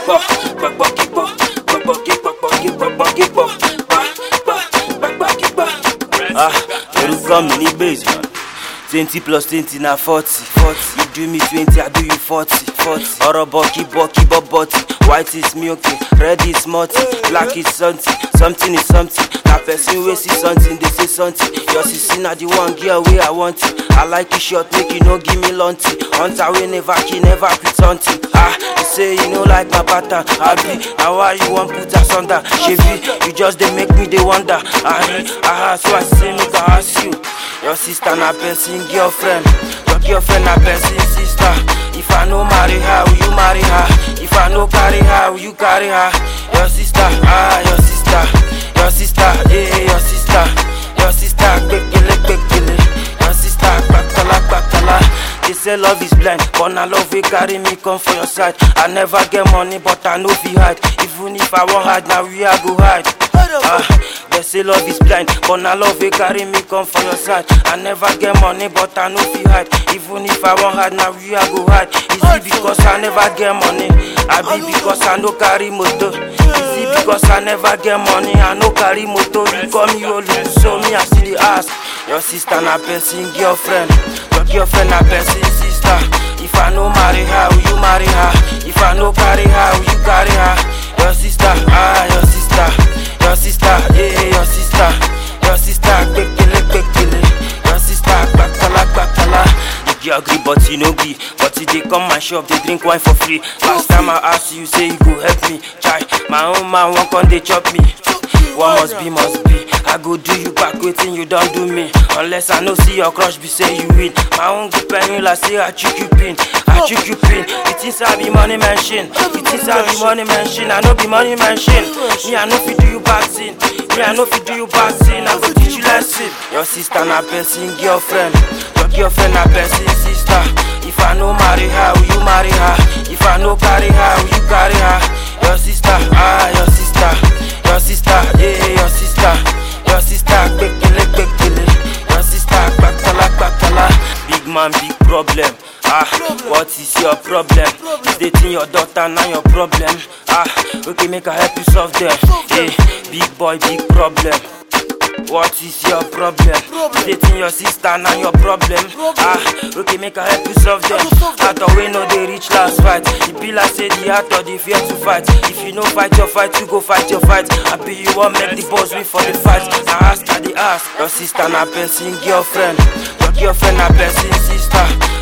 Orúkọ mi ní base man. 20 plus 20 na 40. You do me 20, I do you 40. Ọ̀rọ̀ bọ̀kì bọ̀bọ̀tì. White is milky, red is multi, black is something, something is something. Na person wey see something, they say something. Your sister na the one girl wey I want it. I like it short, make you no give me lunty. Hunter wey never kill, never quit hunting. You say you no like my pattern. Abi, now why you want put us under? Chevy, you just dey make me dey wonder. So I say make I ask you. Your sister na person girlfriend. Your girlfriend na person sister. If I no marry her, will you marry her? If I no carry her, will you carry her? Your sister, your sister, your sister, your sister, your sister, quickly. Your sister, bakala. They say love is blind, but na love will carry me come for your side. I never get money, but I know fi hide. Even if I won't hide, now we are go hide. They say love is blind, but na love will carry me come for your side. I never get money, but I know fi hide. Even if I won't hide, now we are go hide. Is it because I never get money? I be because I no carry motor. Is it because I never get money? I no carry motor. You call me Olu, so me I see the ass. Your sister na person girlfriend. Your girlfriend na person sister. If I no marry her, will you marry her? If I no carry her, will you carry her? Your sister, your sister, your sister, your sister, your sister, quickly. Your sister, bakala. You agree, but you no agree. But if they come my shop, they drink wine for free. Last time I asked you, say you go help me. Try, my own man won't come, they chop me. What must be. I go do you back, waiting you don't do me. Unless I no see your crush, be say you win. My own good pen, like say I trick you pin. It is I be money machine. I know be money machine. Me I know fi do you bad thing. I go teach you lesson. Your sister na person girlfriend. Your girlfriend na person sister. If I no marry her, will you marry her? If I no carry her, will you carry her? Your sister, your sister, your sister, your sister, your sister, quickly. Your sister, bakala. Big man, big problem. What is your problem? Is dating your daughter now your problem? Okay, make I help you solve them. Hey, big boy, big problem. What is your problem? Is dating your sister now your problem? Okay, make I help you solve them. Out of way no they reach last fight. The pillar say the heart or the fear to fight. If you no fight your fight, you go fight your fight. I be you won't make the boss win for the fight. Now ask her the ask. Your sister na person girlfriend. Your girlfriend na person sister.